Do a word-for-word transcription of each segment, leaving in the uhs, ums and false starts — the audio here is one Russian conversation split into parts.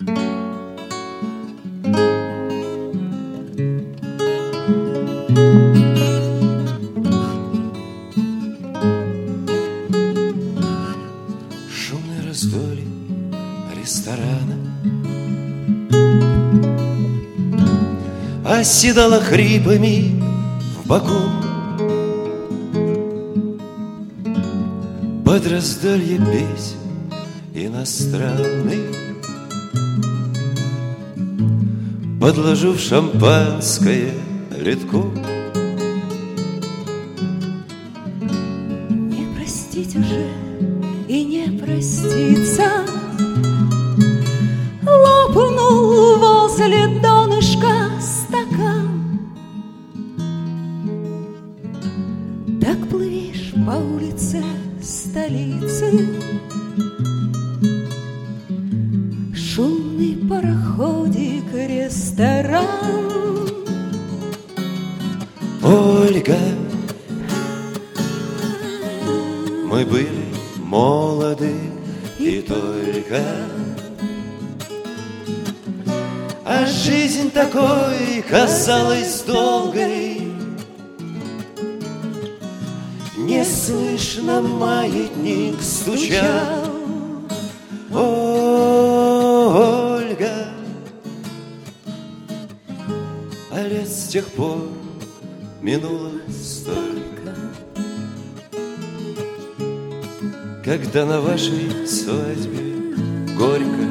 Шумное раздолье ресторана оседало хрипами в боку. Под раздолье песен иностранных подложу в шампанское литку. Не простить уже и не проститься, лопнул возле донышка стакан. Так плывешь по улице столицы, шумный пароходик, ресторан. Ольга, мы были молоды и только, а жизнь такой казалась долгой. Неслышно маятник стучал. О, Ольга, а лет с тех пор минуло столько, когда на вашей свадьбе горько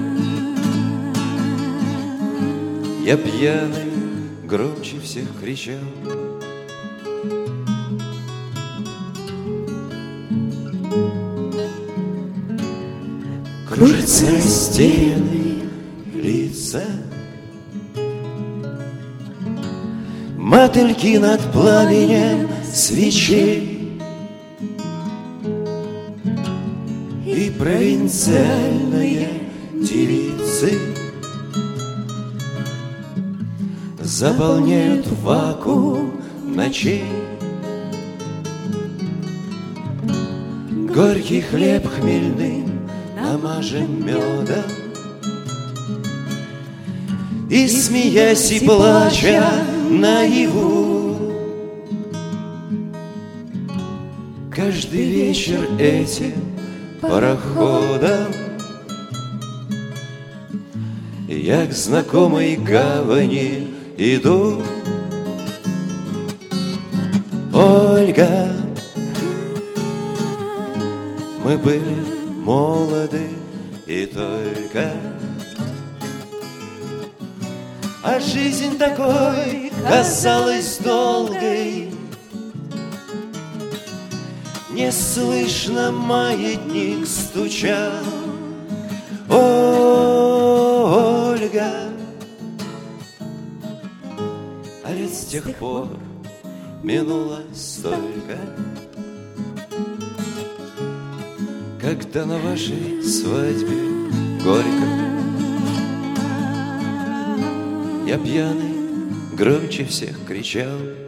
я пьяный громче всех кричал. Кружатся растерянные лица, мотыльки над пламенем свечей, и провинциальные девицы заполняют вакуум ночей. Горький хлеб хмельным намажем медом, и, смеясь и плача наяву, каждый вечер этим пароходом я к знакомой гавани иду. Ольга, мы были молоды и только, а жизнь такой казалась долгой. Неслышно маятник стучал. О, Ольга, а лет с тех пор минуло столько, когда на вашей свадьбе горько я пьяный громче всех кричал.